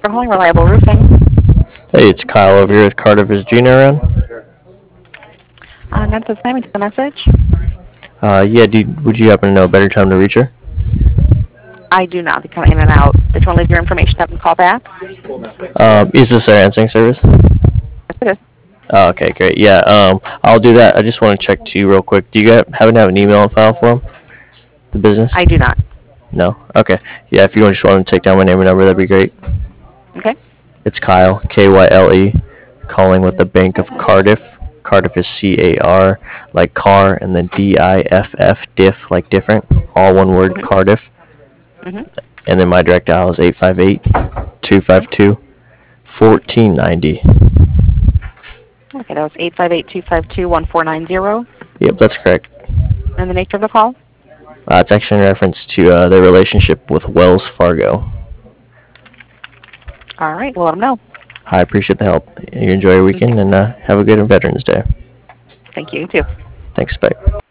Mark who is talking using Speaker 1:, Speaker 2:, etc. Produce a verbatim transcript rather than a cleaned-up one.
Speaker 1: For calling Reliable Roofing.
Speaker 2: Hey, it's Kyle over here with Cardiff. Is Gina around?
Speaker 1: Uh, not this time. It's the message.
Speaker 2: Uh, yeah, dude, would you happen to know a better time to reach her?
Speaker 1: I do not. They come in and out. Did you want to leave your information up and call back?
Speaker 2: Um, is this their answering service?
Speaker 1: Yes, it is.
Speaker 2: Oh, okay, great. Yeah, um, I'll do that. I just want to check to you real quick. Do you guys happen to have an email on file for them? The business?
Speaker 1: I do not.
Speaker 2: No? Okay. Yeah, if you just want to take down my name and number, that'd be great.
Speaker 1: Okay.
Speaker 2: It's Kyle, K Y L E, calling with the Bank of Cardiff. Cardiff is C A R, like car, and then D I F F, diff, like different. All one word,
Speaker 1: Mhm.
Speaker 2: Cardiff.
Speaker 1: Mhm.
Speaker 2: And then my direct dial is eight five eight, two five two, one four nine zero.
Speaker 1: Okay, that was eight five eight, two five two, one four nine zero.
Speaker 2: Yep, that's correct.
Speaker 1: And the nature of the call?
Speaker 2: Uh, it's actually in reference to uh, their relationship with Wells Fargo.
Speaker 1: All right, we'll let them know.
Speaker 2: I appreciate the help. You enjoy your
Speaker 1: Mhm.
Speaker 2: weekend and uh, have a good Veterans Day.
Speaker 1: Thank you. You too.
Speaker 2: Thanks, bye.